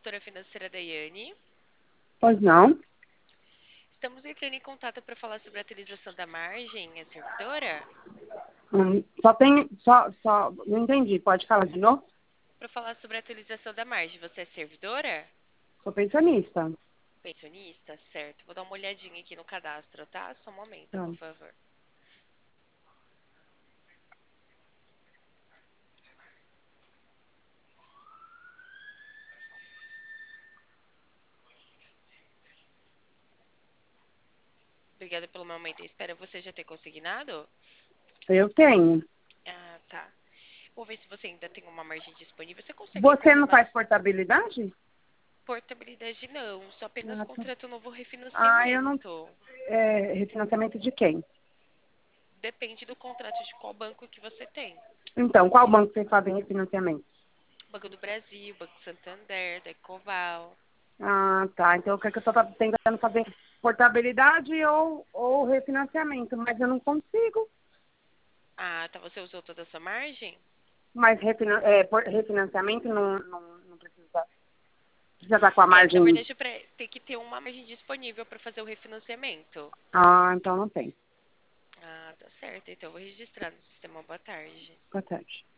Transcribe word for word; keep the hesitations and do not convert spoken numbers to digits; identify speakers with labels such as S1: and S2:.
S1: consultora financeira Daiane.
S2: Pois não.
S1: Estamos entrando em contato para falar sobre a atualização da margem. É servidora?
S2: Hum, só tem. Só, só. Não entendi. Pode falar de novo?
S1: Para falar sobre a atualização da margem. Você é servidora?
S2: Sou pensionista.
S1: Pensionista? Certo. Vou dar uma olhadinha aqui no cadastro, tá? Só um momento,
S2: Tá.
S1: por favor. Obrigada pelo momento. Espera você já ter consignado?
S2: Eu tenho.
S1: Ah, tá. Vou ver se você ainda tem uma margem disponível. Você consegue entrar
S2: Você
S1: no
S2: não faz
S1: nosso
S2: portabilidade?
S1: portabilidade? Não, só apenas
S2: Ah, tá.
S1: contrato novo
S2: Ah, eu não.
S1: refinanciamento.
S2: É, refinanciamento de quem?
S1: Depende do contrato de qual banco que você tem.
S2: Então, qual banco vocês fazem refinanciamento?
S1: Banco do Brasil, Banco Santander, da Ecoval.
S2: Ah, tá. Então, o que, é que eu estou tentando fazer? Portabilidade ou, ou refinanciamento, mas eu não consigo.
S1: Ah, tá. Você usou toda a sua margem?
S2: Mas refina, é, por- refinanciamento não, não, não precisa, precisa estar com a
S1: É, na
S2: margem.
S1: verdade, pra, tem que ter uma margem disponível para fazer o refinanciamento.
S2: Ah, então não tem.
S1: Ah, tá certo. Então, eu vou registrar no sistema. Boa tarde.
S2: Boa tarde.